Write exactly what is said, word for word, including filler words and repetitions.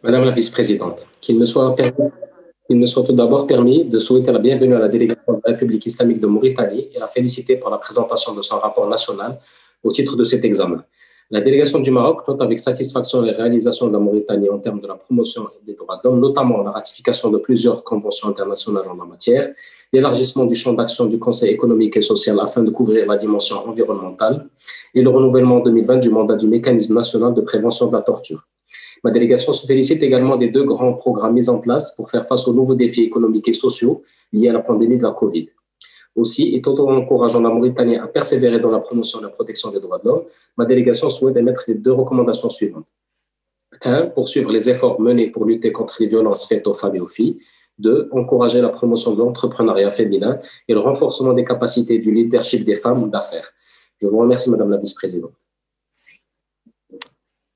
Madame la vice-présidente, qu'il me soit permis, qu'il me soit tout d'abord permis de souhaiter la bienvenue à la délégation de la République islamique de Mauritanie et la féliciter pour la présentation de son rapport national au titre de cet examen. La délégation du Maroc note avec satisfaction les réalisations de la Mauritanie en termes de la promotion des droits de l'homme, notamment la ratification de plusieurs conventions internationales en la matière, l'élargissement du champ d'action du Conseil économique et social afin de couvrir la dimension environnementale et le renouvellement en deux mille vingt du mandat du mécanisme national de prévention de la torture. Ma délégation se félicite également des deux grands programmes mis en place pour faire face aux nouveaux défis économiques et sociaux liés à la pandémie de la Covid. Aussi, et tout en encourageant la Mauritanie à persévérer dans la promotion et la protection des droits de l'homme, ma délégation souhaite émettre les deux recommandations suivantes. un. Poursuivre les efforts menés pour lutter contre les violences faites aux femmes et aux filles. deux. Encourager la promotion de l'entrepreneuriat féminin et le renforcement des capacités du leadership des femmes d'affaires. Je vous remercie, Madame la Vice-présidente.